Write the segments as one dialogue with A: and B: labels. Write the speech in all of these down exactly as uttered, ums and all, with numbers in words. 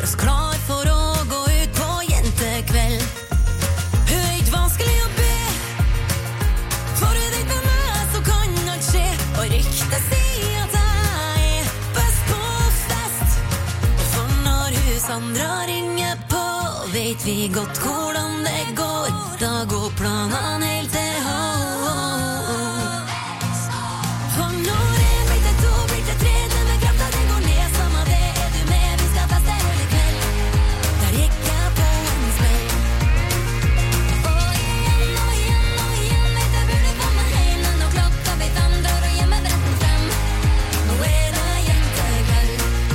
A: oss klar for å gå ut på jentekveld. Høyt vanskelig å be. For du vet med meg så kan alt skje. Og ryktet sier at jeg er best på fest. For når hun Sandra ringer på, vet vi godt hvordan det går. Da går planene helt til ho. For når en blir til to, blir til tre, denne krafta den går ned. Samme det, er du med, vi skal feste hele kveld. Der gikk jeg på en smell. Og igjen og igjen og igjen vet jeg burde komme hjem. Når klokka blir fem, dør og hjemme bretten frem. Nå er det jentekveld.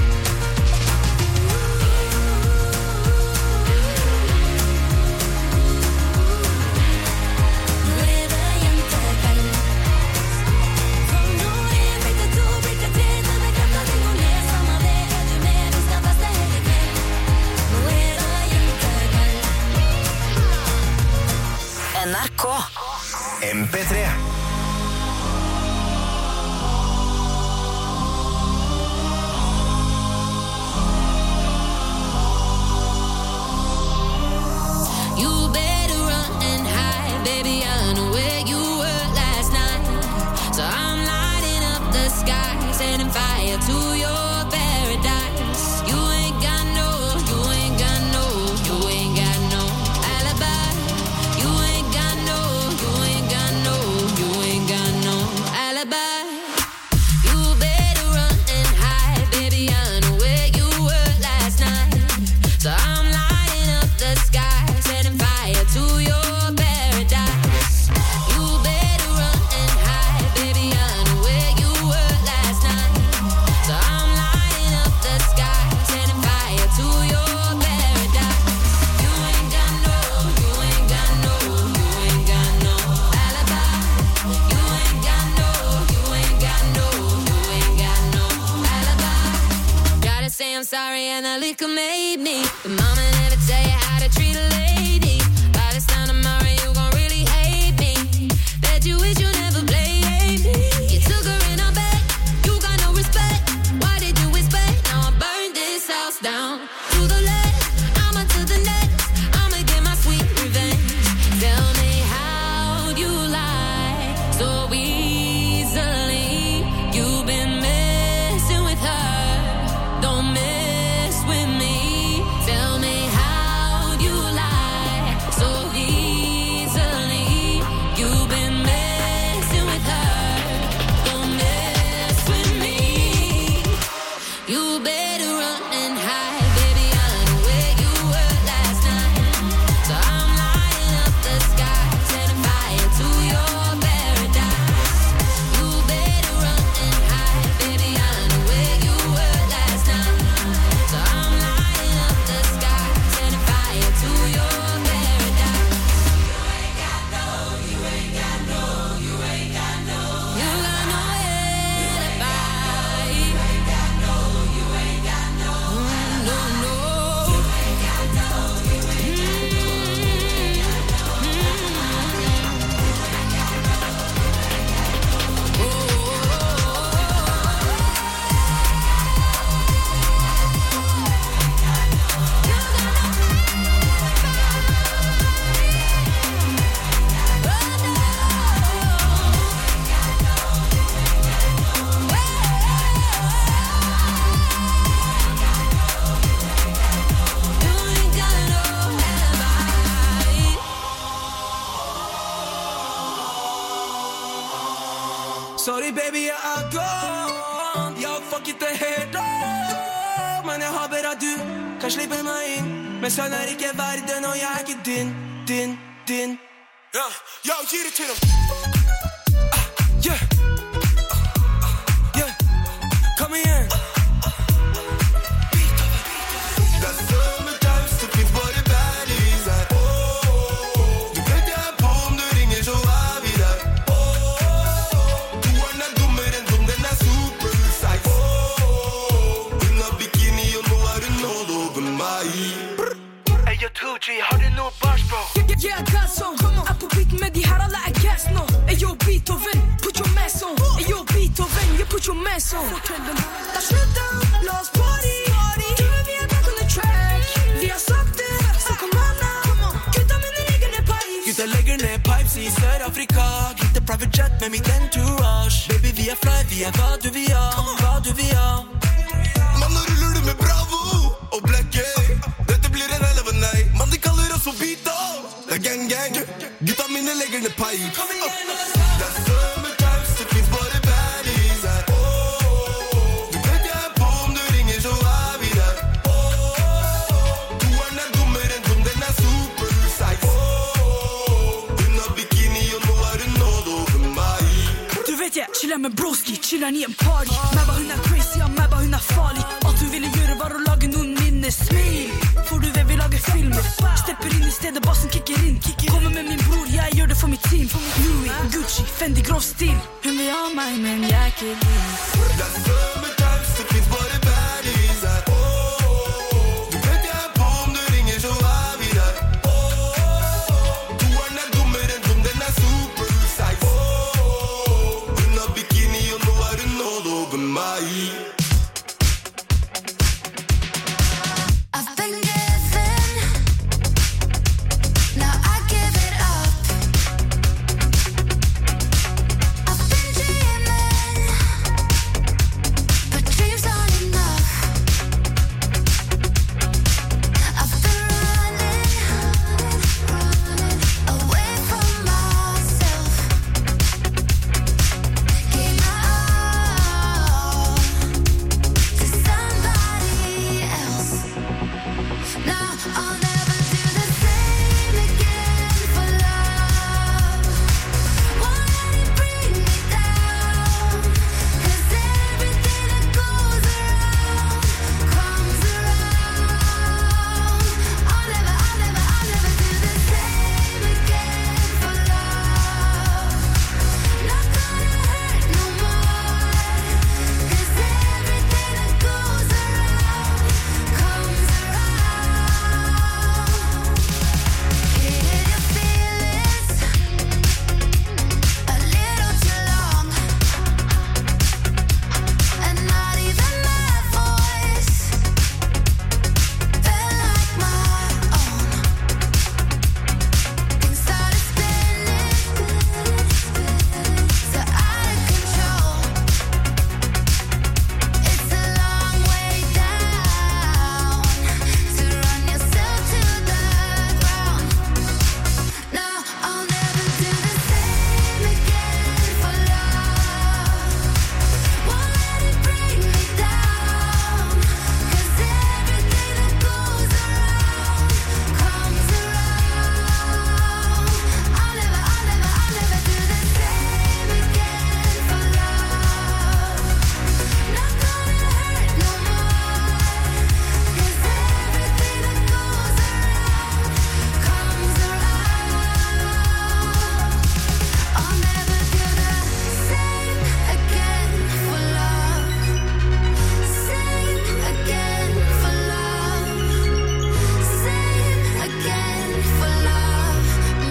A: N R K
B: M P tre.
A: You better run and hide, baby, I know where you were last night. So I'm lighting up the sky, setting fire to your paradise. You ain't got no, you ain't got no, you ain't got no alibi. You ain't got no, you ain't got no, you ain't got no alibi. You better run and hide, baby, I know where you were last night. So I'm lighting up the sky, setting fire to your paradise. You better run and hide, baby, I know where you were last night. So I'm lighting up the sky, setting fire to your paradise. You ain't got no, you ain't got no, you ain't got no alibi. You ain't got no, you ain't got no, you ain't got no alibi. Gotta say I'm sorry and the liquor made me. But mama never tell you how to treat a lady. By this time tomorrow you gon' really hate me. Bet you wish you never played me. You took her in a bed, you got no respect. Why did you expect? Now I burned this house down to the left. I'm on to the next. I'ma get my sweet revenge. Tell me how'd you lie so easily? You've been messing with her. Don't mess with me. Tell me how'd you lie so easily? You've been messing with her. Don't mess with me. You better run and hide, baby, I know where you were last night. So I'm lighting up the sky, setting fire to your paradise. You better run and hide, baby, I know where you were last night. So I'm lighting up the sky, setting fire to your paradise. You ain't got no, you ain't got no, you ain't got no. You got no alibi. You ain't got no, you ain't got no. No, no. You ain't got no, you ain't got no.
C: Sorry baby, jeg er gone. Jeg har fucket det helt opp. Men jeg håper at du kan slippe meg inn. Men sånn er ikke verden, og jeg er ikke din, din, din. Ja, yo, gi det til dem. Ah, yeah. Yeah, kom igjen.
D: Det er summertime, så finnes bare baddies her. Du vet jeg er på om du ringer, så er vi der. Toeren er dummere enn dum, den er super size. Hun har bikini, og nå er hun all over meg.
C: Hey, yo, two G, har du noe bars, bro?
E: Yeah, I got some. Er på beat med de her, alle er gas nå. Hey, yo, Beethoven, put your mess on. Hey, yo, Beethoven, you put your mess on. Det er slutt da, la oss party. Du og vi er back on the track.
C: Afrika. Lite private jet med mitt entourage. Baby, vi er fly, vi er hva du vil ha, hva du vil ha.
D: Man, nå ruller du med Bravo og Black Gay. Dette blir en hell av en nei. Man, de kaller oss for Bita. Det er gang, gang. Gutta mine legger ned pipes. Det er summertime, så finnes bare baddies her. Oh, oh, oh. Du vet jeg er på om du ringer, så er vi der. Oh, oh, oh. Toeren er dummer enn dum, den er super size. Oh, oh, oh. Hun har bikini, og nå er hun nådd over meg.
E: Du vet jeg chiller med broski, chiller i en party. Mabba hun er crazy, ja Mabba hun er farlig. Alt hun ville gjøre var å lage noen minner. Smil, for du vet vi lager filmer. Stepper inn i stedet, bassen kicker inn. Kommer med min bror, jeg gjør det for mitt team. Louis, Gucci, Fendi, grov stil. Hun vil ha meg, men jeg er ikke din.
D: Det er summertime, så finnes bare baddies her. Oh, oh, oh. Du vet jeg er på om du ringer, så er vi der. Oh, oh, oh. Toeren er dummer enn dum, den er super size. Oh, oh, oh. Hun har bikini, og nå er hun nådd over meg.
A: I've been given, now I give it up. I've been dreaming, but dreams aren't enough. I've been running, running away from myself. Gave my all to somebody else. Now I'll never do the same again for love. Won't let it bring me down, 'cause everything that goes around comes around. I'll never, I'll never, I'll never do the same again for love. Not gonna hurt no more, 'cause everything that goes around comes around. Hid your feelings a little too long, and not even my voice felt like my own. Things started spinning, so out of control. It's a long way down to run yourself to the ground. Now I'll never do the same again for love. Won't let it bring me down, 'cause everything that goes around comes around. I'll never, I'll never, I'll never do the same again for love. Not gonna hurt no more, 'cause everything that goes around comes around. I'll never do the same again for love. Same again for love. Same again for love.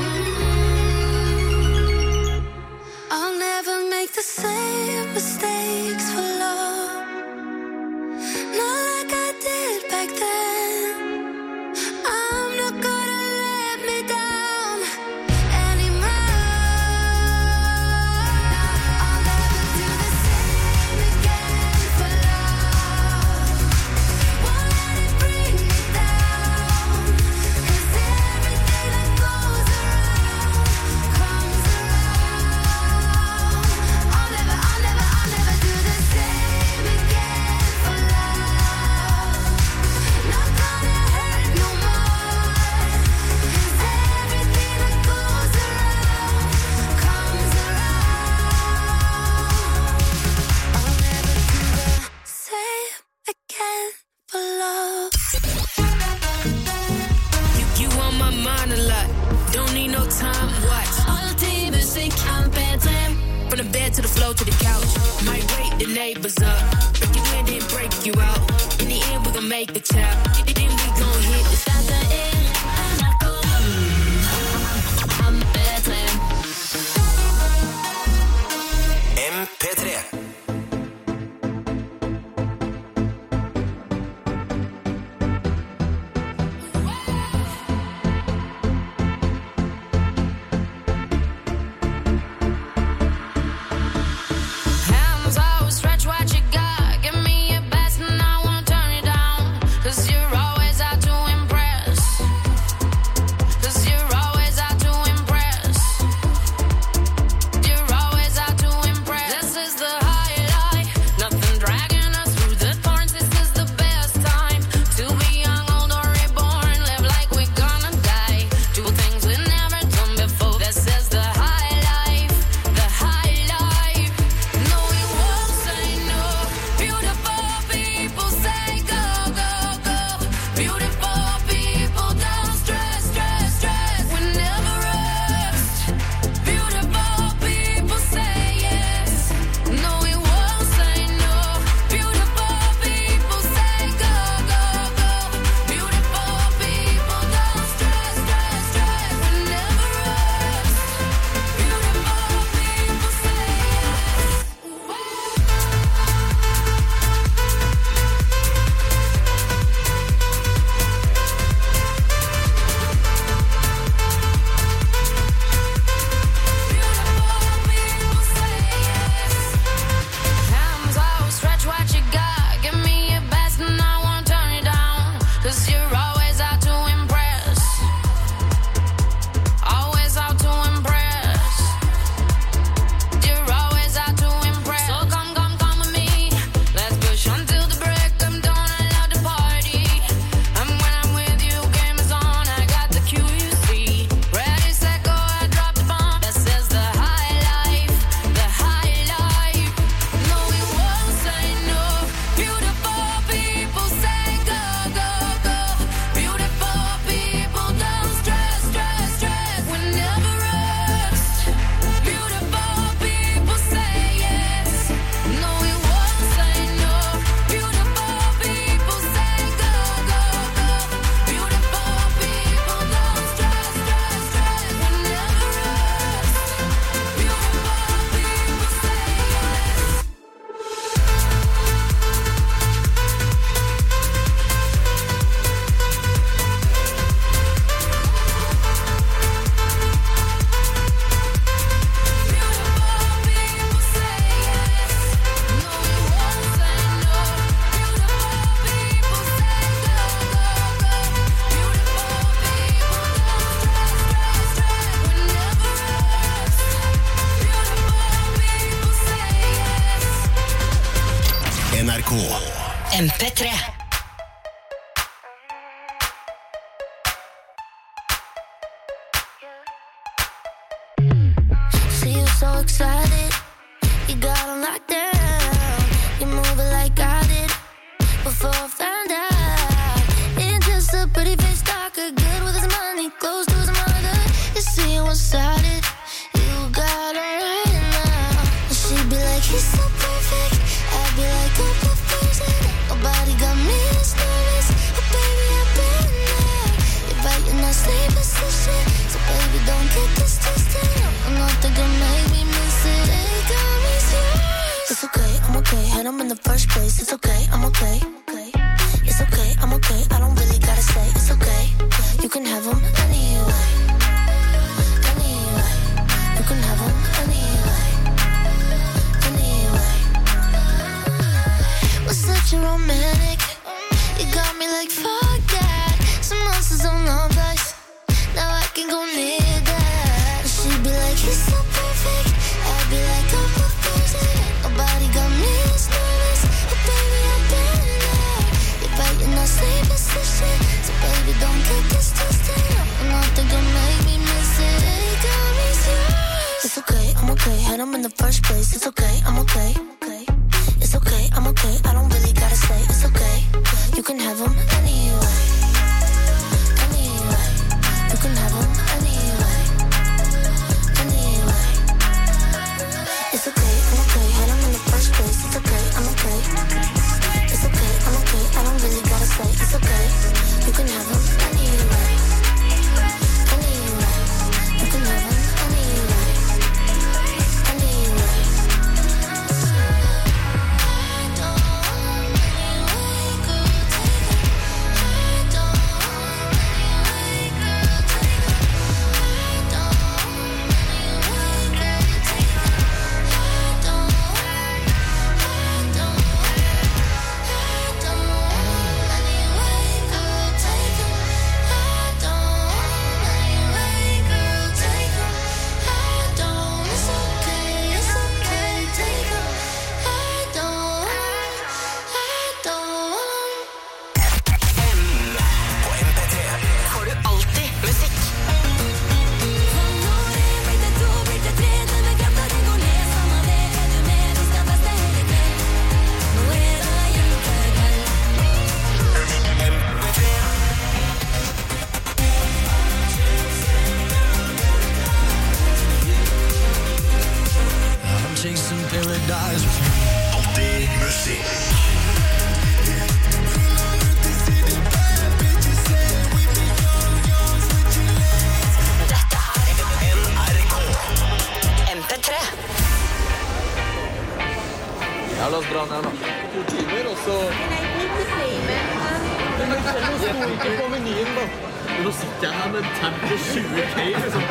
A: Mm. I'll never make the same mistakes for love. Not like I did back then. I'm not gonna let me down anymore. I'll never do the same again for love. Won't let it bring me down, 'cause everything that goes around comes around. I'll never, I'll never, I'll never do the same again for love. Not gonna hurt no more, 'cause everything that goes around comes around. I'll never do the same again for love.
E: You, you on my mind a lot, don't need no time, watch. Alltid musikk, I'm bedre. From the bed to the floor to the couch. Might wake the neighbors up, break you in then break you out. In the end we gon' make the child, then we gon' hit the start the end. I'm bedre.
B: M P tre.
F: tre.
G: See you so excited, you got on locked down. You move it like I did before I found out. It's just a pretty face talker, good with his money, close to his mother. You see you one-sided, you got her right now. And she'd be like, he's so perfect. I'd be like, oh, perfect. Nobody got me this nervous. Oh, baby, I've been there. You're biting my sleep position, so baby, don't get this twisted. I'm not the gonna make me miss it. Hey, got me serious. It's okay, I'm okay. Had him in the first place. It's okay, I'm okay. It's okay, I'm okay. I don't really gotta say it's okay. You can have him anyway. Anyway. You can have him anyway. Anyway. Was such a romantic. You got me like fuck that. Some monsters on love dice. Now I can go near that. She'd be like, he's so perfect. I'd be like, oh, perfect. Nobody got me this nervous. Oh, baby, I've been there. You're biting my sleep position, so baby, don't get this twisted. I'm not gonna make me miss it. Hey, got me serious. It's okay, I'm okay. Had him in the first place. It's okay, I'm okay. It's okay, I'm okay. I don't really gotta say it's okay. You can have him anyway. Anyway. You can have him anyway. Anyway. It's okay, I'm okay. Had him in the first place. It's okay, I'm okay. It's okay, I'm okay. I don't really gotta say it's okay. You can have him anyway. Anyway. You can have him anyway. Anyway. I don't want anyway, girl, take it. I don't want anyway, girl, take it. I don't want anyway, girl, take it. I don't want, I don't want, I don't want anyway, girl, take it. I don't want anyway, girl, take it. I don't, it's okay, it's okay, take it. I don't, I don't.
B: På M P tre.
F: Får du alltid musikk.
C: I'm chasing paradise with you.
B: Alltid musikk.
F: Dette er
B: N R K.
F: M P tre.
H: Ja, la oss dra ned da. To timer, og så... Jeg får ikke på menyen da. Nå sitter jeg her med en tab på tjue K, liksom.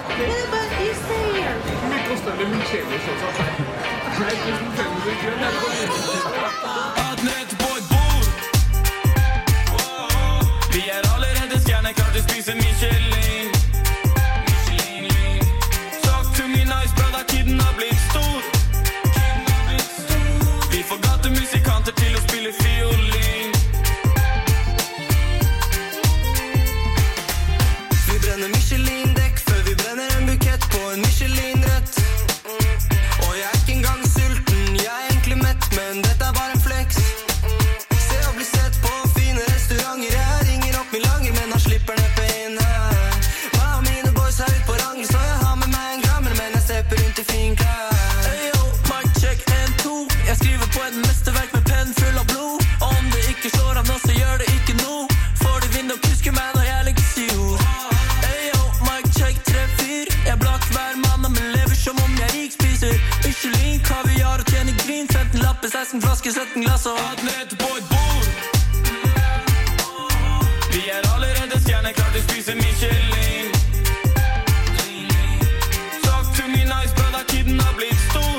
H: Hvor mye koster det min kjeler, sånn at jeg... Jeg er tusen fem hundre kroner.
C: Hatten rett på et bord. Vi er allerede stjerner, klart å spise Michelin. Michelin. Sagt to me nice, brother, kidden har blitt stor. Vi får gatemusikanter til å spille fiolin. Vi brenner Michelin-dekk før vi brenner en bukett på en Michelin-rett. Og jeg er ikke engang sulten, jeg er egentlig mett, men dette er bare en flex. Se og bli sett på fine restauranter. Jeg ringer opp min langer, men han slipper neppe inn her. Hva av mine boys er ut på rangel, så jeg har med meg en grammer, men jeg stepper rundt i finklær. Hey yo, mic check en, to. Jeg skriver på et mesterverk med penn full av blod. Om det ikke slår av nå, så gjør det ikke noe. For det vinner og kusker meg når jeg legger sior. Hey yo, mic check tre, fire. Jeg er blakk hver mann, men lever som om jeg rik spiser Michelin, kaviar og tjener green. femten lapper, seksten flasker, sytten glass og hatten rett på et bord. Vi er allerede stjerner, klart å spise Michelin. Sagt to me nice, brother, kidden har blitt stor.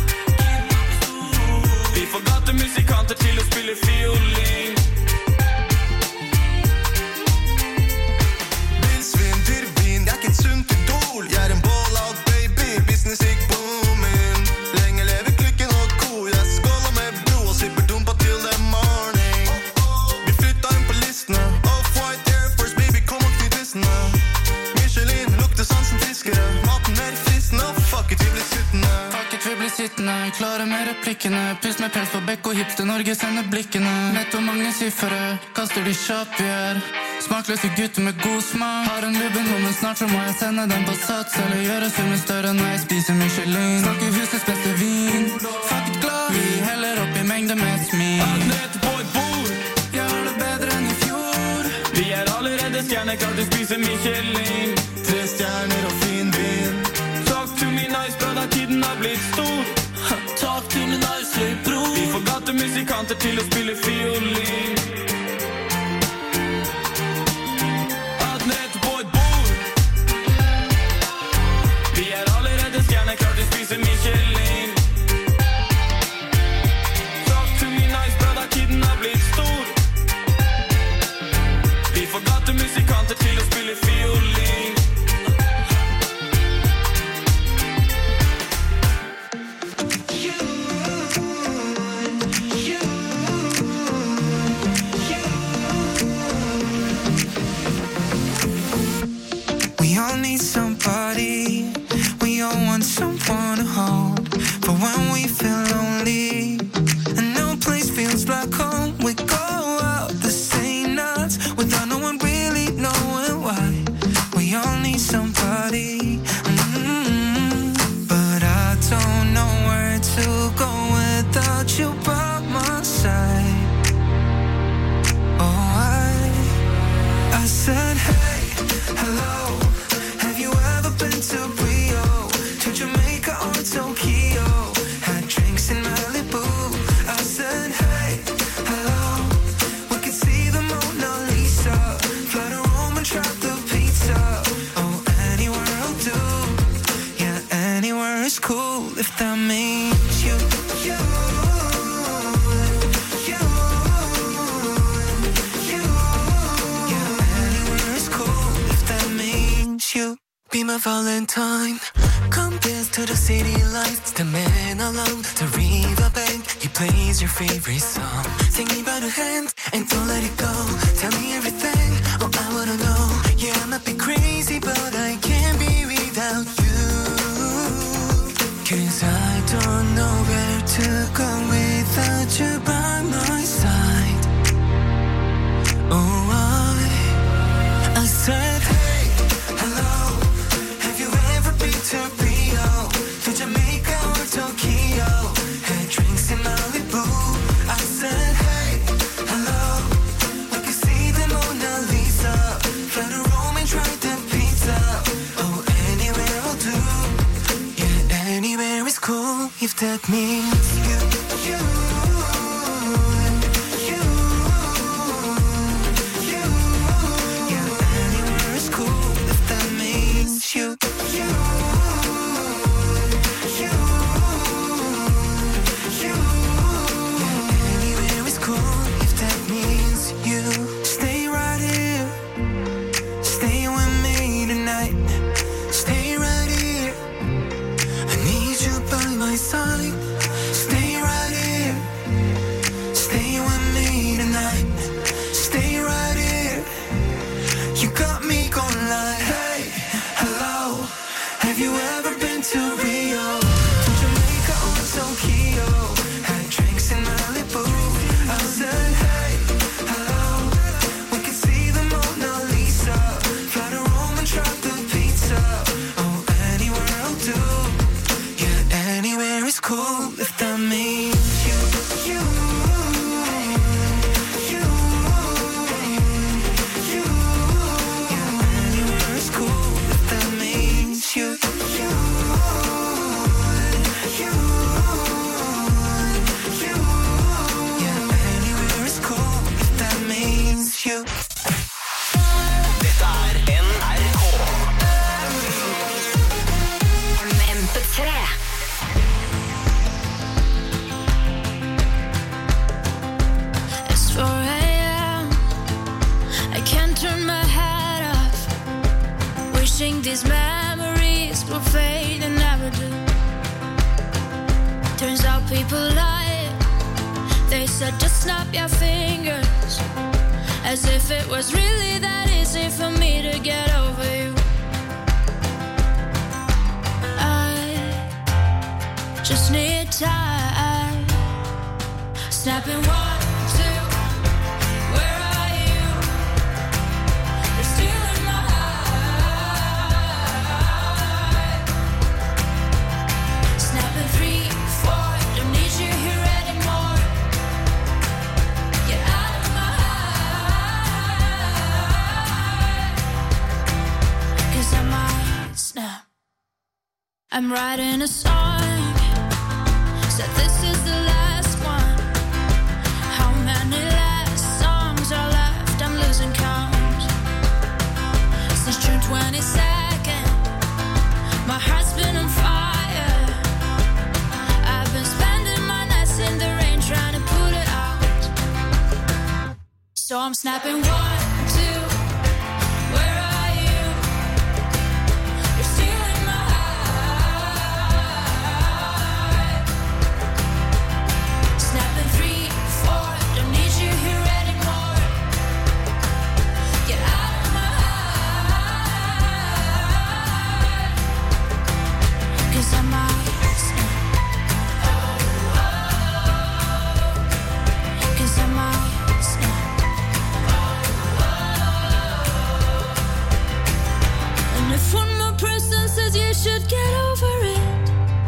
C: Vi får gatemusikanter til å spille fiolin.
D: Vildsvin, turbin, jeg er ikke et sunt idol. Jeg er en ball-out baby, business ikke booming. Lenge lever klikken og ko. Jeg skåler med blod og sipper dumpa til dem
I: klare med replikkene. Pust med pels på bekk og hipster Norge sender blikkene. Netto mange siffere, kaster de kjapp i her. Smakløse gutter med god smak. Har en lubben nå, men snart så må jeg sende den på sats. Eller gjøre summen større når jeg spiser Michelin. Snakker husets beste vin. Fuck it glass, vi heller opp i mengde med smil.
C: Ned på et bord,
I: jeg har det bedre enn i fjor.
C: vi er allerede stjerner, klart du spiser Michelin.
D: Tre stjerner og fin vin.
C: Talk to me nice, brother, tiden har blitt stor.
J: Talk to me nicely, bror.
C: Vi forgatte musikanter til å spille fiolin. Ned på et bord, vi er allerede stjerner, klart du spiser Michelin. Talk to me nice, brother, tiden har blitt stor. Vi forgatte musikanter til å spille fiolin.
K: We all need somebody, we all want someone to hold. But when we feel lonely, and no place feels like home, we go out the same nights, without no one really knowing why. We all need somebody, mm-hmm. But I don't know where to go without you by my side. Oh, I, I said hey, hello. To Rio, to Jamaica or Tokyo, had drinks in Malibu. I said hey, hello. We could see the Mona Lisa, fly to Rome and try the pizza. Oh, anywhere will do. Yeah, anywhere is cool if that means you, you, you, you. Yeah, anywhere is cool if that means you. Be my Valentine. Come dance to the city lights. The man alone to Riverbank. He plays your favorite song. Take me by the hand and don't let it go. Tell me everything, oh I wanna know. Yeah, I might be crazy, but I can't be without you. Cause I don't know where to go without you by my side. Oh, I, I said hey, hello. To Rio, to Jamaica or Tokyo, had drinks in Malibu. I said hey, hello. We could see the Mona Lisa, fly to Rome and try the pizza. Oh, anywhere will do. Yeah, anywhere is cool if that means you, you, you, you. Yeah, anywhere is cool if that means you, you. Stay right here, stay with me tonight. Stay right here, you got me going like hey, hello. Have you ever been to Rio, to Jamaica or Tokyo, had drinks in Malibu. I said hey, hello. We could see the Mona Lisa, fly to Rome and try the pizza. Oh, anywhere will do. Yeah, anywhere is cool if that means you, you, you, you. Yeah, anywhere is cool if that means you, you, you, you. Yeah, anywhere is cool if that means you.
F: Dette er N R K M P tre.
A: four a.m. I can't turn my head off, wishing these memories will fade and never do. Turns out people lie. They said just snap your fingers, as if it was really that easy for me to get over you. I just need time. Snapping one, two, where are you? You're stealing my heart. Snapping three, four, don't need you here anymore. Get out of my heart. 'Cause I might snap. I'm writing a song. Said this is the last one. How many last songs are left? I'm losing count. Since June twenty-second, my heart's been on fire. I've been spending my nights in the rain trying to put it out. So I'm snapping one, two, where are you? You're stealing my heart. Snapping three, four, don't need you here anymore. Get out of my heart. 'Cause I might snap. 'Cause I might snap. And if one more person says you should get over it,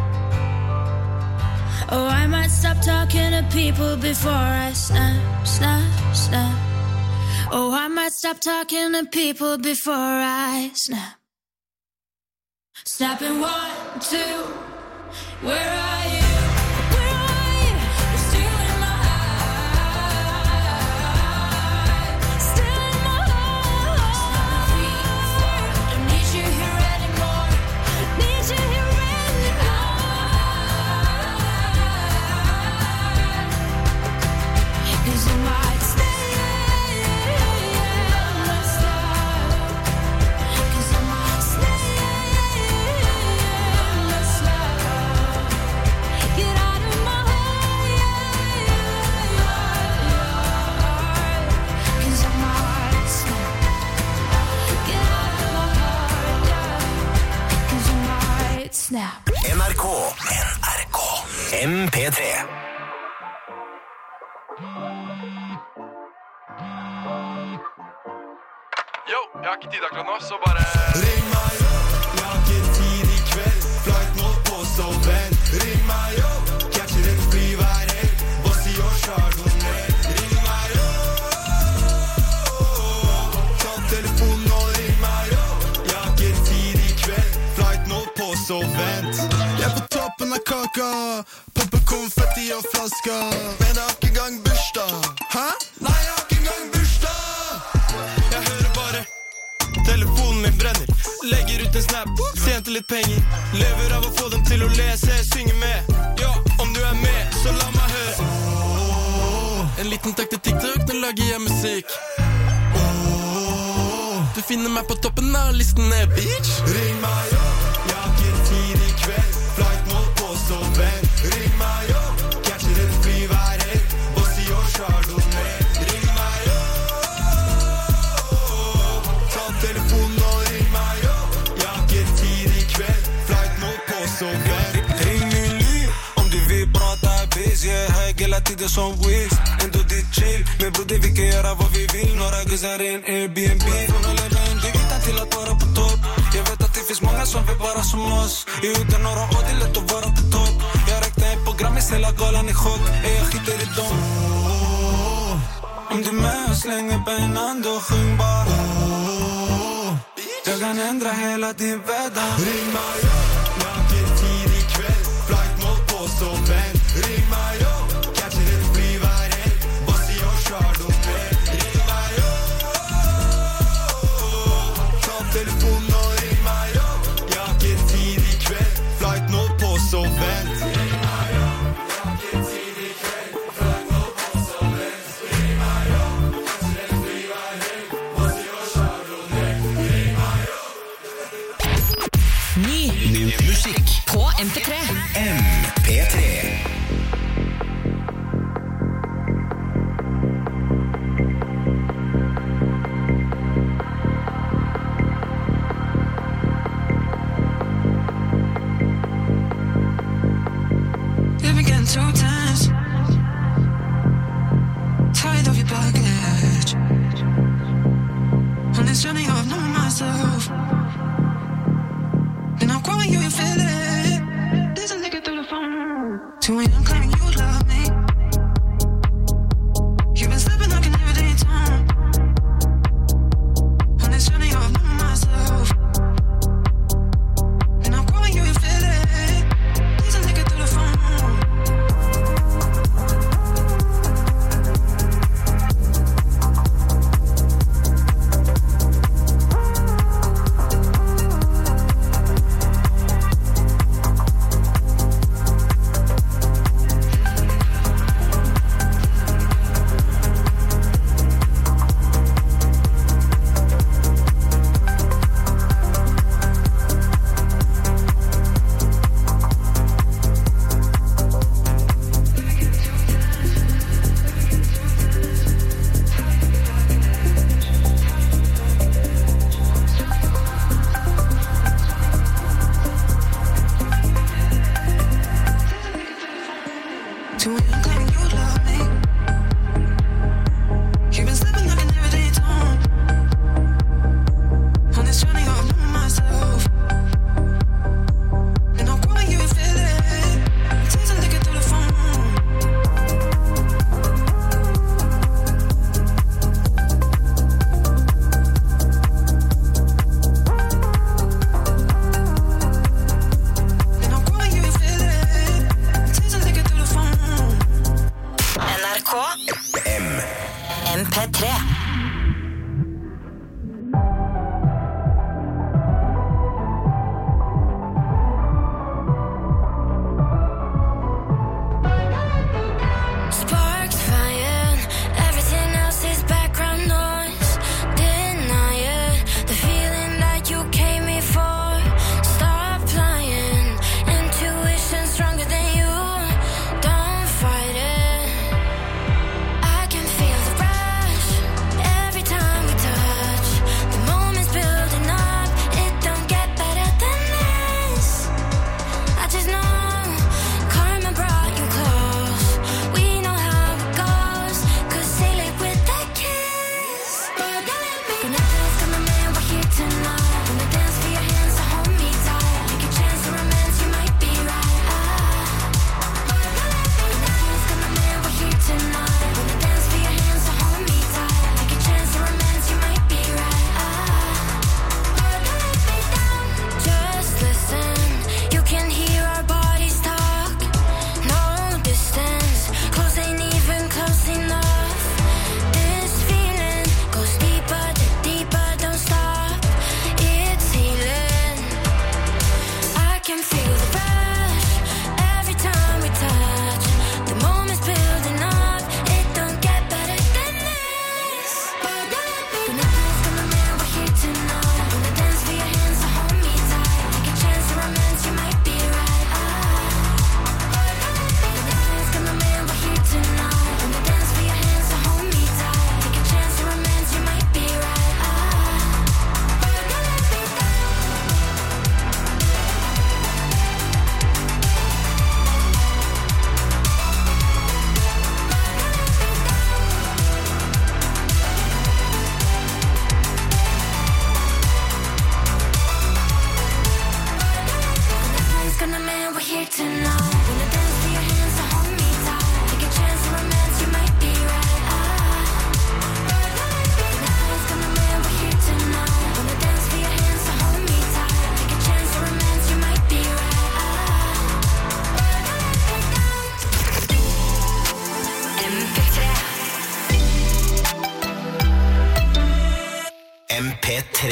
A: oh, I might stop talking to people before I snap, snap, snap. Oh, I might stop talking to people before I snap. Snapping one, two, where are you? Where are you? You're stealing my heart. Stealing my heart. Snapping three, four, don't need you here anymore. Need you here anymore. 'Cause I might stay, let's stop. 'Cause I might stay, let's stop. Get out of my heart. 'Cause I might snap. Get out of my heart, yeah. 'Cause I might snap.
B: N R K. N R K. M P tre.
L: Yo, jeg har ikke tid akkurat nå, så bare
D: Ring meg jo, jeg har ikke tid i kveld. Flight nå på, så vent. Ring meg jo, catcher en fly hver helg. Bossy og Chardonnay. Ring meg jo, ta telefonen og ring meg jo. Jeg har ikke tid i kveld. Flight nå på, så vent. Jeg er på toppen av kaka, popper konfetti og flasker. Men jeg har ikke engang bursdag. Hæ? Nei, jeg har ikke engang bursdag. Jeg hører bare telefonen min brenner. Legger ut en snap, tjente litt penger. Lever av å få dem til å lese, synge med. Ja, om du er med, så la meg høre.
L: En liten takk til TikTok, nå lager jeg musikk. Du finner meg på toppen av listene, bitch.
D: Ring meg jo, jeg har ikke tid i kveld. Flight nå på, så vent. Ring meg jo, catcher en fly hver helg. Bossy og Chardonnay. Ring meg jo, ta telefonen og ring meg jo. Jeg har ikke tid i kveld. Flight nå på, så vent.
M: Ring min liv, om du vil prata er busy. Jeg har hela tiden som Wiz. Ändå det chill, men bror det vi kan göra vad vi vill. Några guzzar i en Airbnb. Från att leva individan till att vara på topp. Jag vet att det finns många som vill vara som oss. I uten några år det är lätt att vara på topp. Jag räknar ett program i hela galan i chock. Ey, jag skiter i dem. Om du med och slänger benen då sjung bara. Jag kan ändra hela din värld.
D: Ring mig jo, jeg har ikke tid i kveld. Flight nå på, så vent. Ring meg jo, catcher en fly hver helg. Bossy og Chardonnay. Ring meg jo, ta telefonen og ring meg jo. Jeg har ikke tid i kveld. Flight nå på, så vent. Ring meg jo, jeg har ikke tid i kveld. Flight nå på, så vent. Ring meg jo, catcher en fly hver helg. Bossy og Chardonnay. Ring meg jo.
B: Ny. Ny musikk
N: på M P tre.
B: M P tre.
K: You've been getting too tense.
B: M P tre.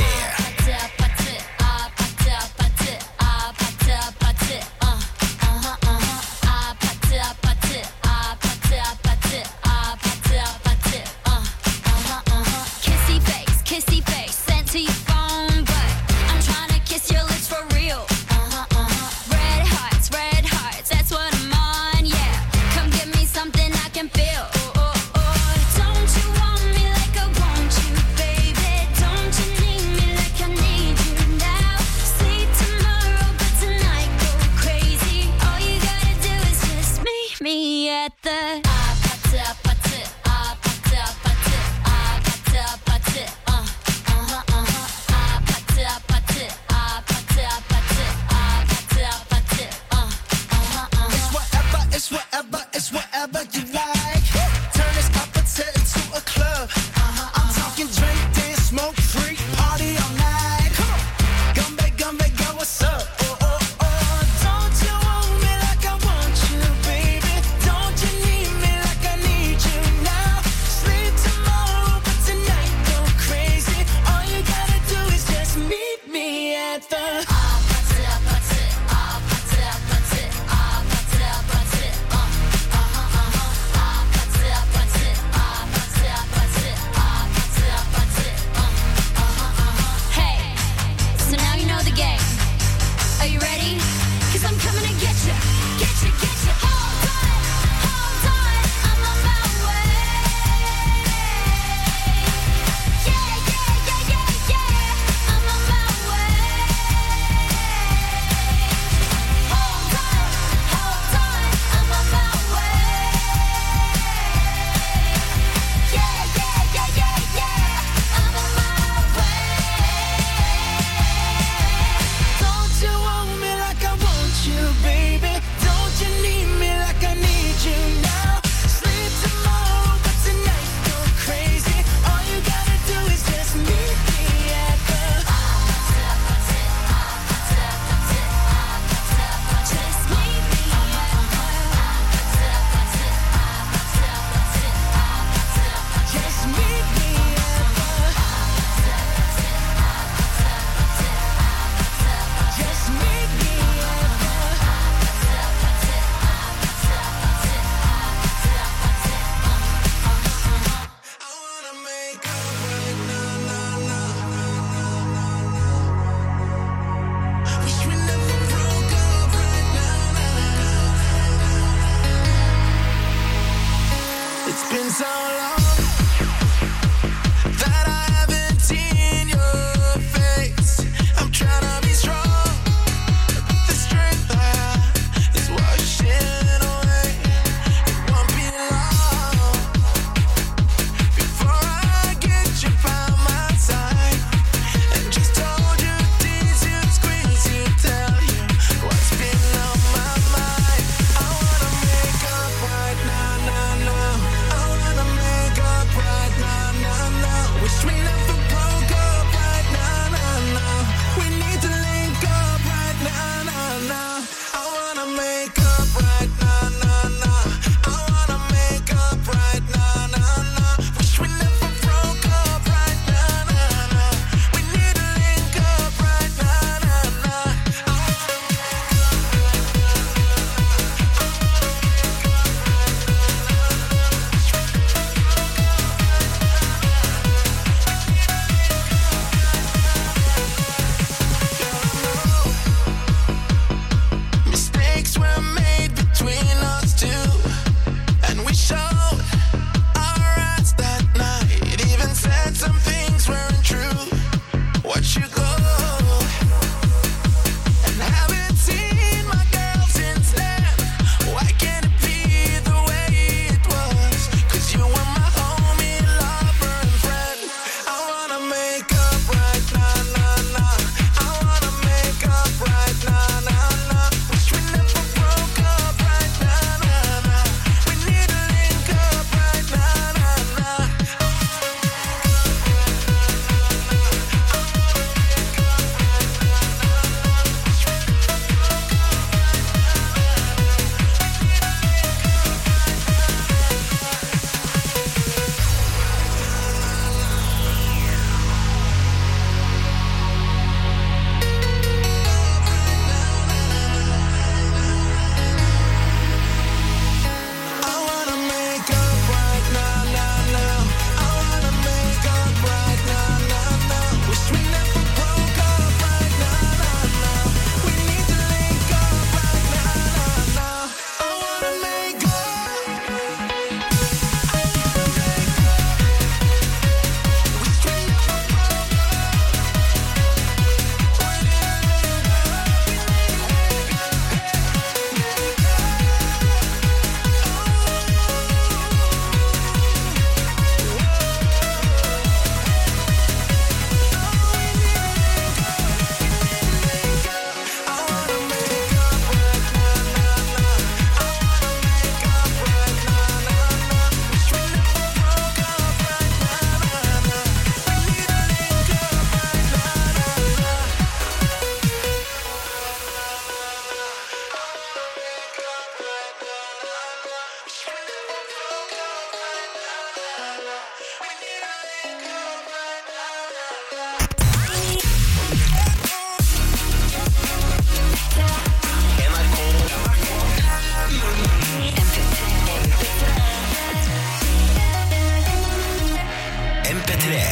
B: tre.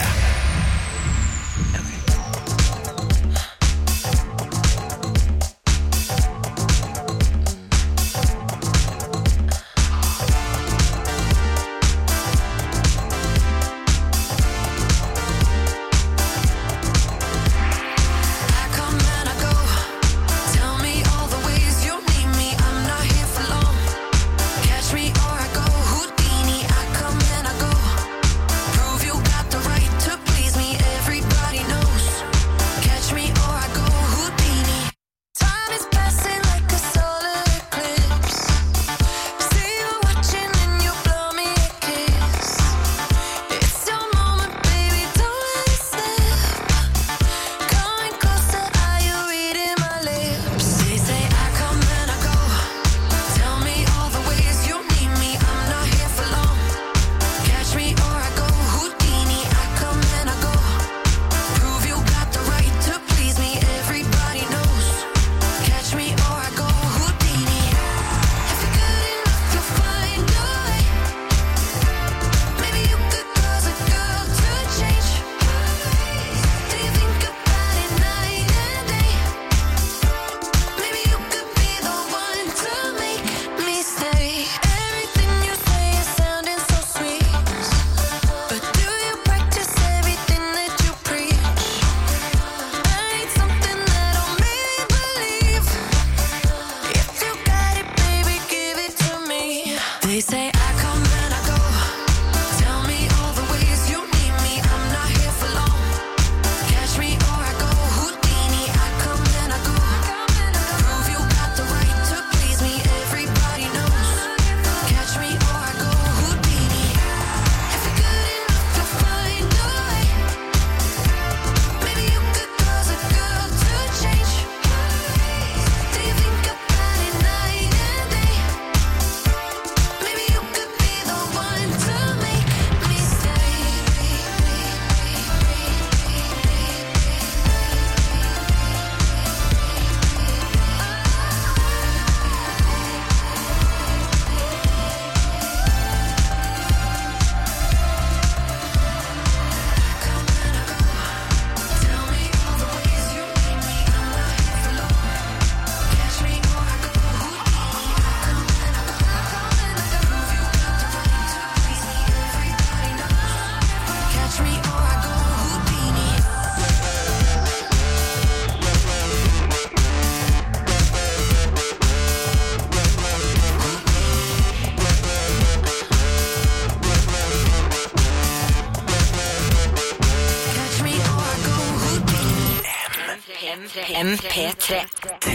A: M P tre.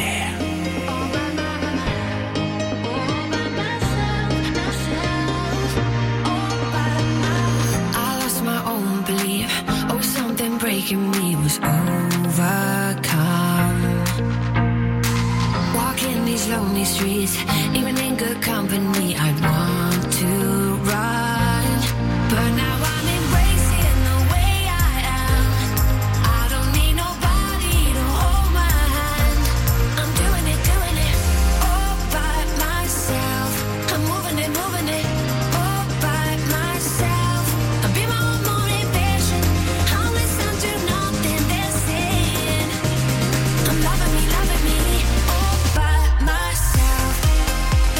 N: I lost my own belief. Oh, something breaking me was overcome. Walking these lonely streets, even in good company, I'd want to run. But now I'm embracing the way I am. I don't need nobody to hold my hand. I'm doing it, doing it all by myself. I'm moving it, moving it all by myself. I'll be my own motivation. I'll listen to nothing they're saying. I'm loving me, loving me all by myself.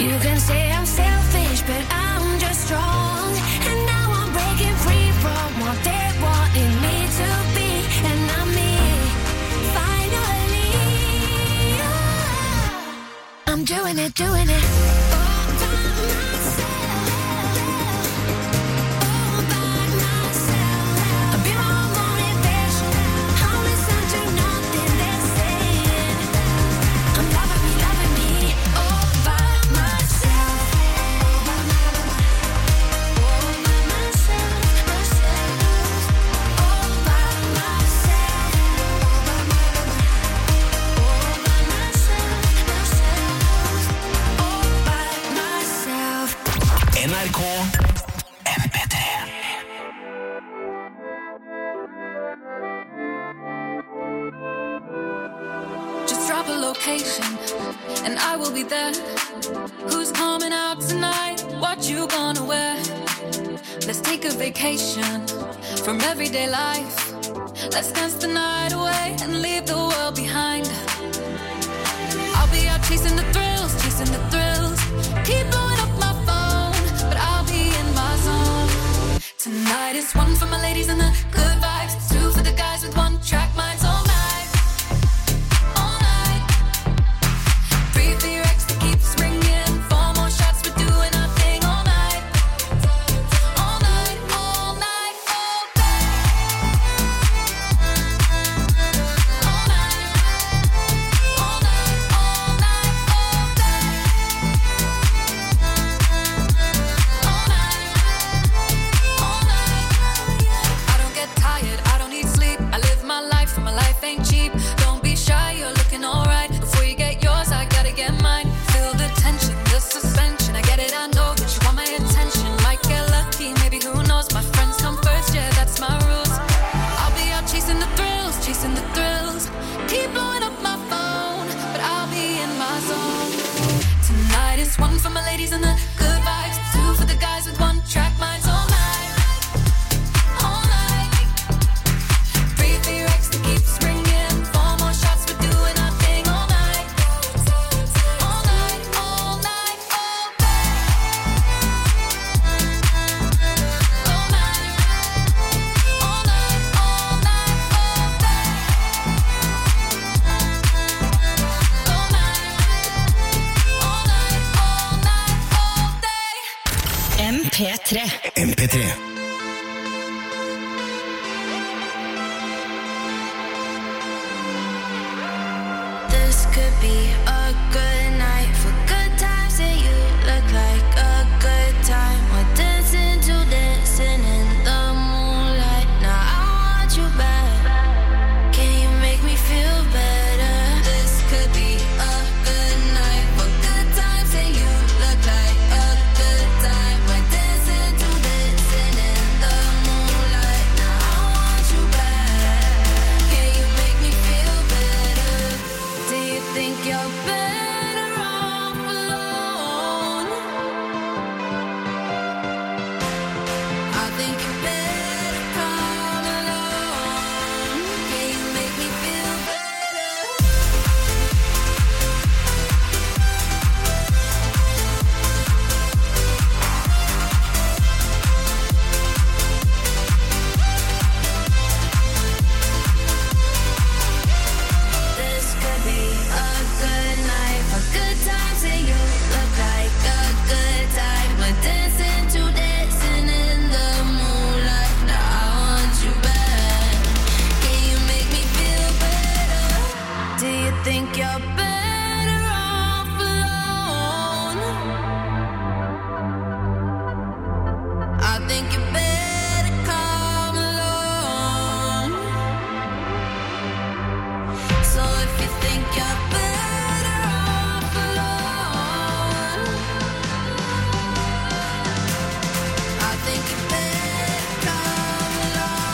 N: You can say I'm selfish, but I'm just strong. And now I'm breaking free from what they wanted me to be. And I'm me, finally. Yeah. I'm doing it, doing it. All by myself. All by myself. I'll be my motivation. I'll listen to nothing they're saying. I'm loving me, loving me. All by myself. All by myself. All by myself, myself. All by myself. All by myself. All by myself, myself. All by myself.
B: N R K M P tre.
O: Just drop a location and I will be there. Who's coming out tonight? What you gonna wear? Let's take a vacation from everyday life. Let's dance the night away and leave the world behind. I'll be out chasing the thrills, chasing the thrills. Keep blowing up my phone, but I'll be in my zone. Tonight is one for my ladies and the good vibes, two for the guys with one track minds all night. All night. Three for your ex that keeps ringing. Four more shots, we're doing our thing all night. All night, all night, all day. All night. All night, all night, all day. All night. All night. I don't get tired, I don't need sleep. I live my life, so my life ain't cheap. Don't be shy, you're looking alright. Before you get yours, I gotta get mine. Feel the tension, the suspension. I get it, I know that you want my attention. Might get lucky, maybe who knows. My friends come first, yeah, that's my rules. I'll be out chasing the thrills, chasing the thrills. Keep blowing up my phone, but I'll be in my zone. Tonight is one for my ladies and the good vibes, two for the guys with one track minds all night. All night. Three for your ex that keeps ringing. Four more shots, we're doing our thing all night. All night, all night, all day. All night. All night, all night, all day. All night. All night, all night, all day.
P: M P tre.
B: M P tre.
N: This could be a good night for good times, and you look like a good time. We're dancing to dancing in the moonlight. Now I want you back. Can you make me feel better? This could be a good night for good times, and you look like a good time. We're dancing to dancing in the moonlight. Now I want you back. Can you make me feel better? Do you think you're better off alone? I think you better come along. Can you make me feel better? This could be a good night for good times, and you look like a good time. We're dancing to dancing in the moonlight. Now I want you back. Can you make me feel better? Do you think you're better off alone? I think you better come along. So if you think you're better off alone, I think you better come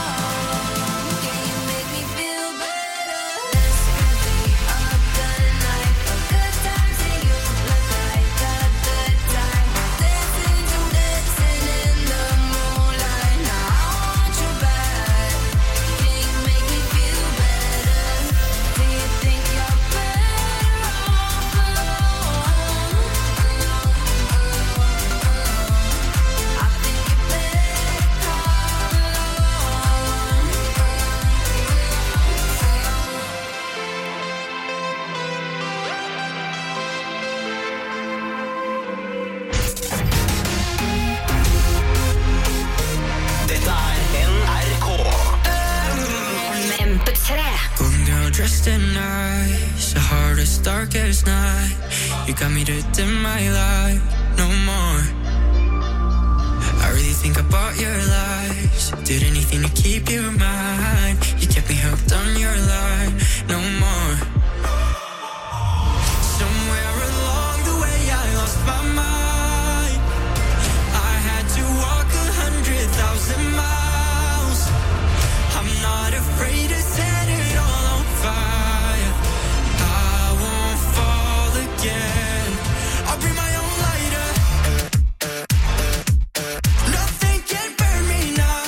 N: along. Can you make me feel better? This could be a good night.
K: this darkest night. You got me to dim my light no more. I really think about your lies. Did anything to keep you in mind. You kept me hooked on your line no more. Somewhere along the way I lost my mind. I had to walk a hundred thousand miles. I'm not afraid to set it all on fire. I won't fall again. I'll bring my own lighter. Nothing can burn me now.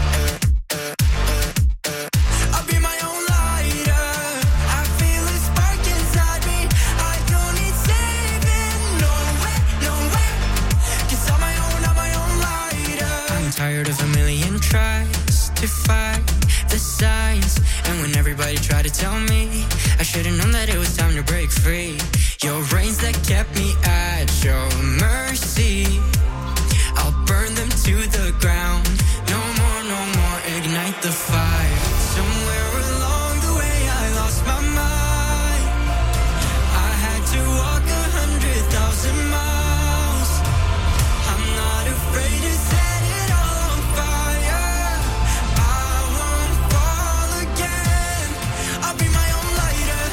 K: I'll be my own lighter. I feel a spark inside me. I don't need saving. No way, no way. 'Cause I'm my own, I'm my own lighter. I'm tired of a million tries to fight the signs. And when everybody tried to tell me, I should've known that it was time to break free. Your reins that kept me at your mercy, I'll burn them to the ground. No more, no more, ignite the fire. Somewhere along the way I lost my mind. I had to walk a hundred thousand miles. I'm not afraid to set it all on fire. I won't fall again. I'll be my own lighter.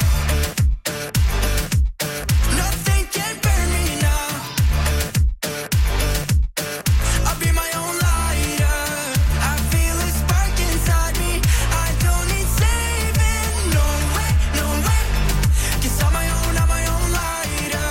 K: Nothing can burn me now. I'll be my own lighter. I feel a spark inside me. I don't need saving. No way, no way. 'Cause I'm my own, I'm my own lighter.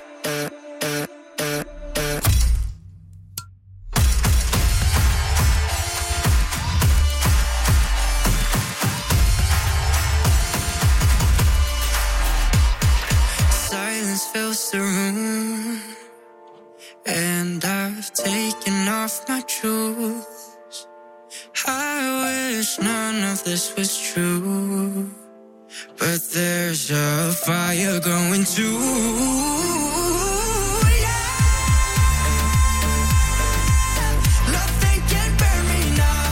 K: Silence fills the room, and I've taken off my shoes. I wish none of this was true, but there's a fire going too. Nothing can burn me now.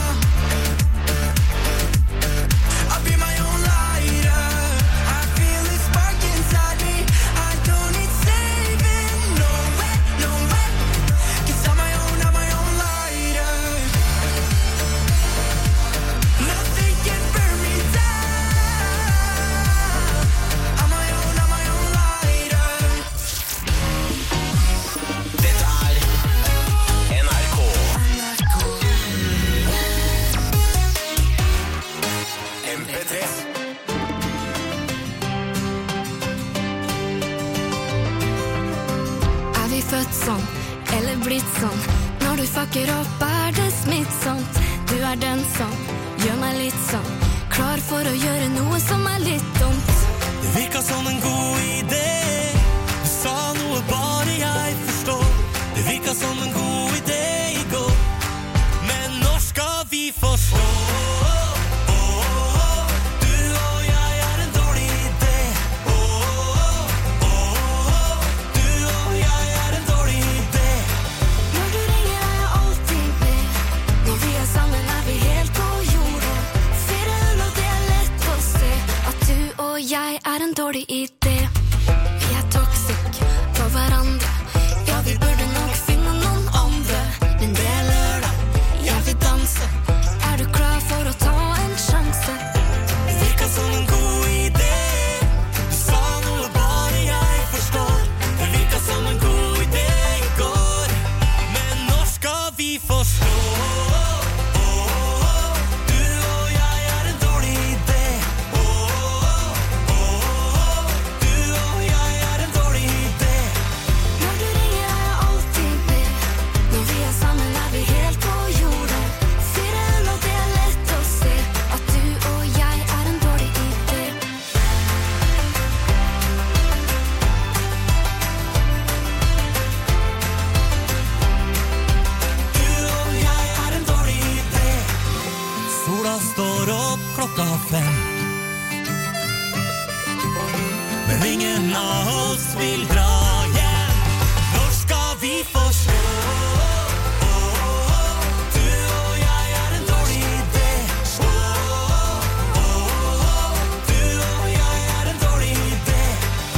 K: I'll be my own lighter. I feel a spark inside me. I don't need saving. No way, no way. 'Cause I'm my own, I'm my own lighter. Nothing can burn me down. I'm my own, I'm my own lighter.
F: Dette er N R K. M P tre.
N: Er vi født sånn, eller blitt sånn? Når du fucker opp er det smittsomt. Du er den som gjør meg litt sånn klar for å gjøre noe som er litt dumt.
J: Det virka som en god idé. Du sa noe bare jeg forstår. Det virka som en god idé i går. Men når skal vi forstå? Du og jeg er en dårlig idé. Du og jeg er en dårlig idé.
N: Når du ringer er jeg alltid med. Når vi er sammen er vi helt på jorda. Ser du at det er lett å se at du og jeg er en dårlig idé. Vi er toxic for hverandre. Ja, vi burde nok finne noen andre. Men det er lørdag, jeg vil danse. Er du klar for å ta en sjanse?
J: Det virka som en god idé. Du sa noe bare jeg forstår. Det virka som en god idé i går. Men når skal vi forstå? Du og jeg er en dårlig idé. Du og jeg er en dårlig idé.
N: Når du ringer er jeg alltid med. Når vi er sammen er vi helt på jorda. Sier det at det er lett å se at du og jeg er en dårlig idé.
J: Du og jeg er en dårlig idé. Sola står opp klokka fem. Men ingen av oss vil dra hjem. Når skal vi forstå? Du og jeg er en dårlig idé. Du og jeg er en dårlig idé.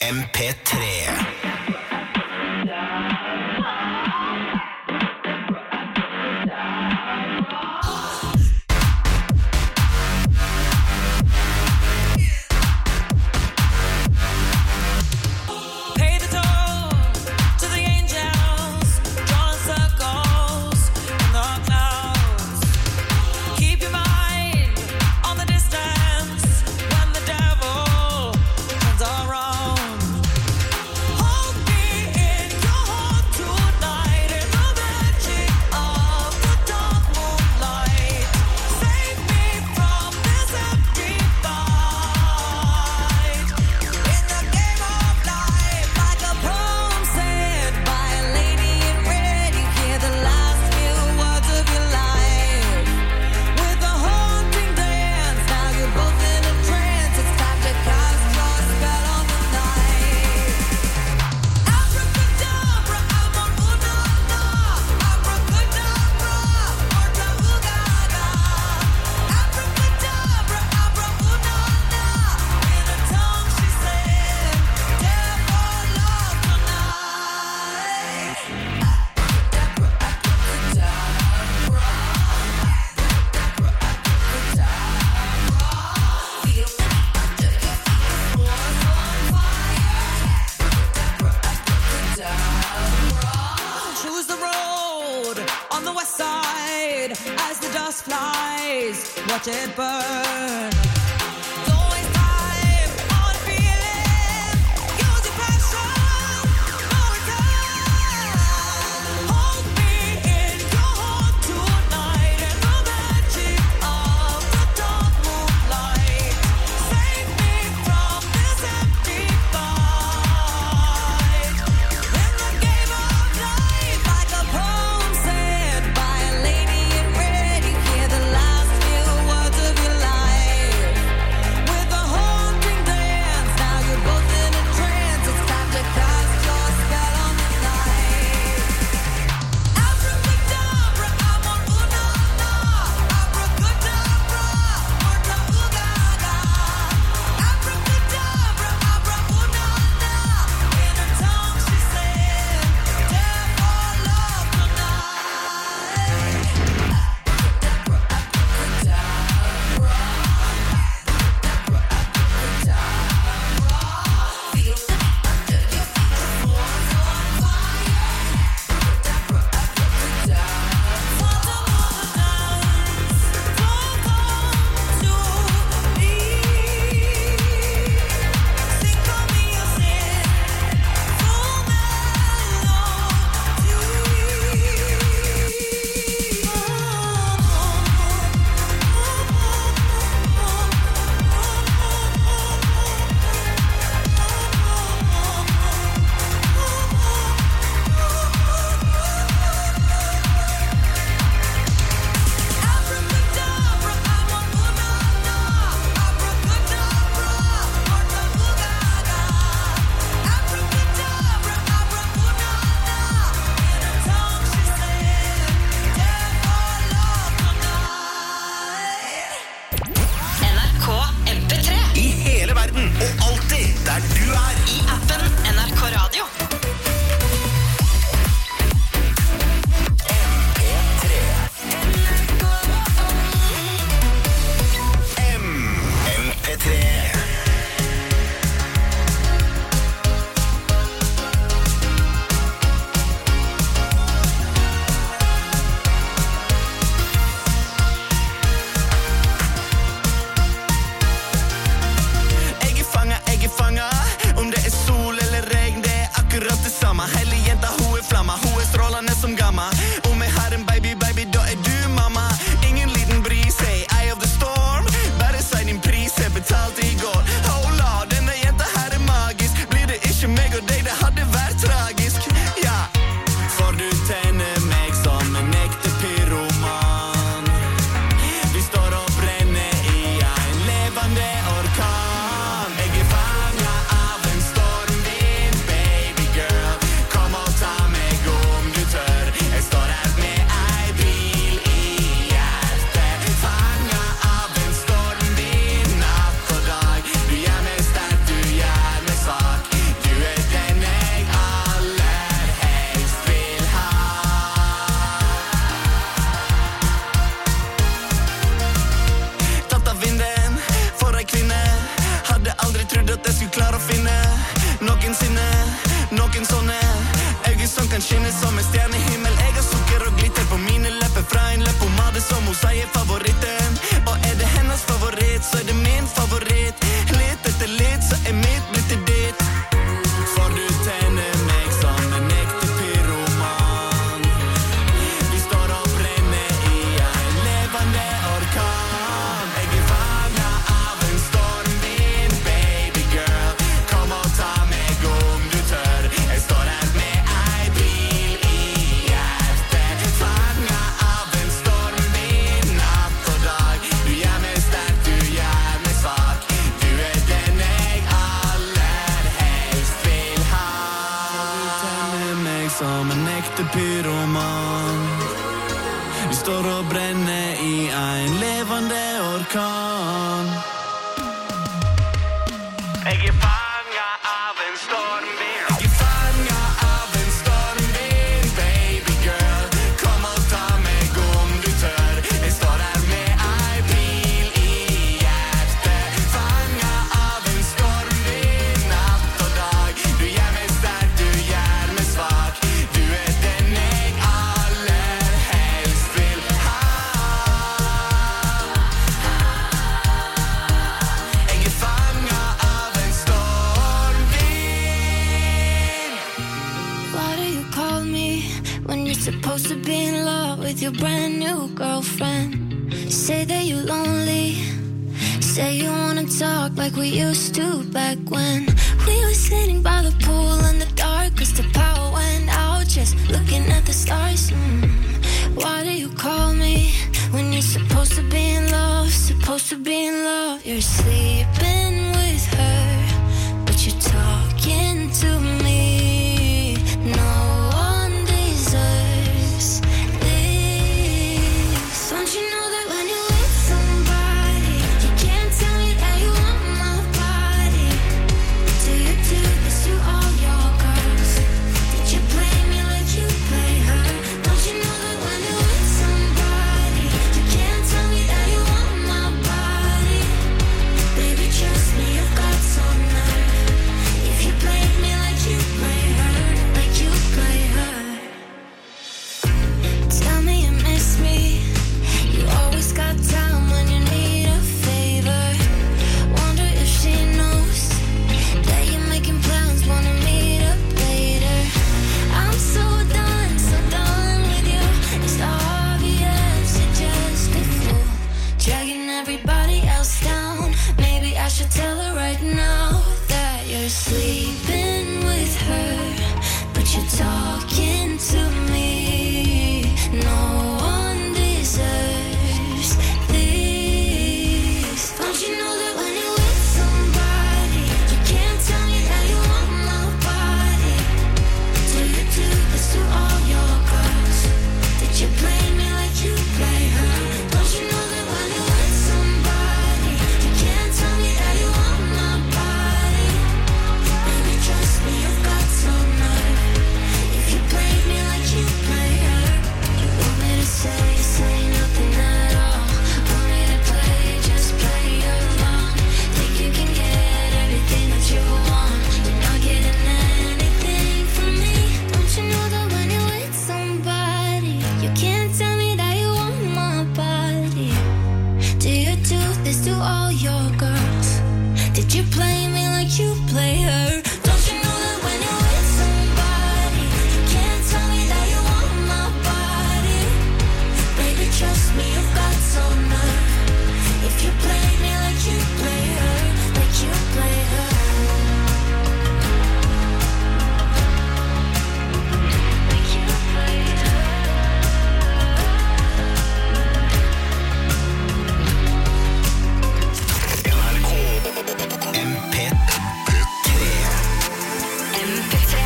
B: M P tre.
Q: Watch it burn.
R: Life
M: noensinne. Noen sånne øyne som kan skinne som en stjernehimmel. Jeg har sukker og glitter på mine lepper fra en leppomade som hun sier favoritten. Og er det hennes favoritt, så er det min favoritt. Litt etter litt, så er mitt blitt til ditt. For du tenner meg som en ekte pyroman. Du står og brenner i en levende orkan. Jeg er fanget av en stormvind, baby girl. Kom og ta meg om du tør. Jeg står her med ei bil i hjertet. Fanget av en stormvind, natt og dag. Du gjør meg sterk, du gjør meg svak. Du er den jeg aller helst vil ha. Du tenner meg som en ekte pyroman. Vi står og brenner i en levende orkan. Jeg er fanget av en stormvind. Jeg er fanget av en stormvind, baby girl. Kom og ta meg om du tør. Jeg står her med ei bil i hjertet. Fanget av en stormvind, natt og dag. Du gjør meg sterk, du gjør meg svak. Du er den jeg aller helst vil ha. Jeg er fanget av en stormvind.
G: Why do you call me when you're supposed to be in love with your brand new girlfriend? Say that you're lonely. Say you wanna talk like we used to back when we were sitting by the pool in the dark, 'cause the power went out, just looking at the stars. Mm. Why do you call me when you're supposed to be in love? Supposed to be in love. You're sleeping with her, but you're talking to me. No one deserves this. Don't you know that when you're with somebody, you can't tell me that you want my body? Do you do this to all your girls? Did you play me like you play her? Don't you know that when you're with somebody, you can't tell me that you want my body? Baby, trust me, you've got some nerve. If you played me like you play her, like you play her. Tell me you miss me. You always got time when you need a favor. Wonder if she knows that you're making plans, wanna meet up later. I'm so done, so done with you. It's obvious you're just a fool, dragging everybody else down. Maybe I should tell her right now that you're sleeping with her, but you're talking to me. No one deserves this. Don't you know that when you're with somebody, you can't tell me that you want my body? Do you do this to all your girls? Did you play me like you play her? Don't you know that when you're with somebody, you can't tell me that you want my body? Baby, trust me, you've got some nerve. If you played me like you play her, you want me to say, say nothing at all. Want me to play, just play along. Think you can get everything that you want. You're not getting anything from me. Don't you know that when you're with somebody, you can't tell me that you want my body? Do you do this to all your girls? Did you play me like you play her? Don't you know that when you're with somebody, you can't tell me that you want my body? Baby, trust me, you've got some nerve. If you play me like you play her, like you play her. Like you play her.
B: N R K M P tre.
P: M P tre.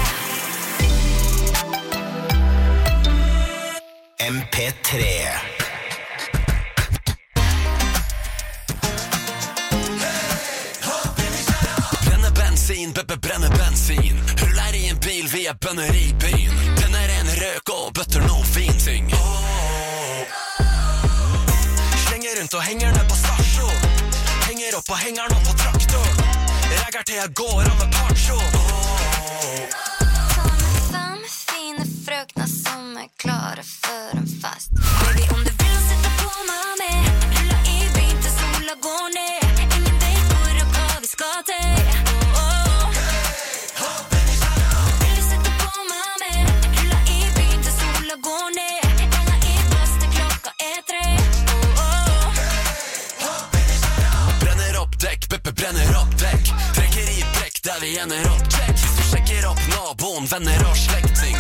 B: M P tre.
L: Brenne bensin, Beppe brenne bensin. Ruller i en bil via bønner i byen. Tenner en røk og bøtter noe fin ting. Slenger rundt og henger ned på stasjon. Henger opp og henger nå på traktor. Regger til jeg går av med partsjon. venner og slekting.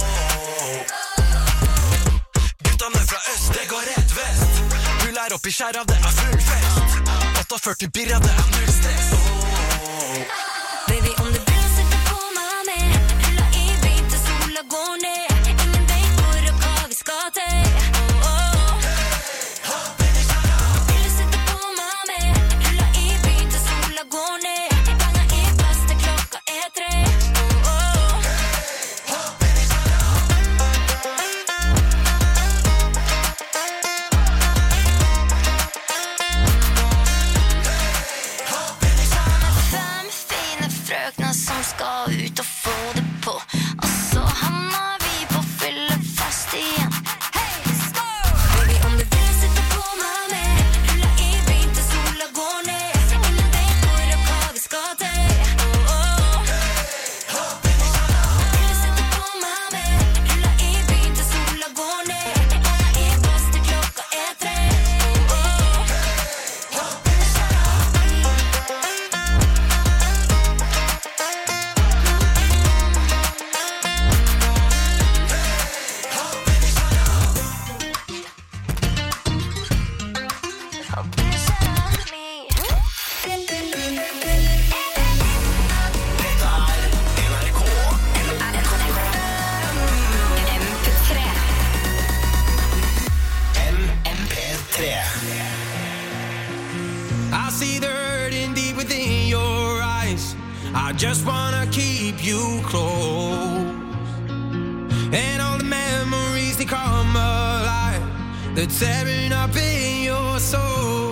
L: Guttene fra øst, det går rett vest. Pull er opp i skjæra, det er full fest. førti birra, det er null stress.
N: Baby, om du vil sette på meg med, rulla i bein til sola går ned. Ingen vet hvor og hva vi skal til. Oh, oh. Vil du sette på meg med, rulla i bein til sola går ned. Banga i plass til klokka er tre. Oh, oh. Fem fine frøkner som skal ut og få det på. Og så hamner vi på fyllefest igjen. Hey, skål! Baby, om du vil sitte på meg med, rulla i bein til sola går ned. Ingen vet hvor og hva vi skal til. Oh, oh. Vil du sitte på meg med, rulla i bein til sola går ned. Banga i plass til klokka er tre. Oh, oh.
C: I see the hurting deep within your eyes. I just wanna keep you close. And all the memories, they come alive. They're tearing up in your soul.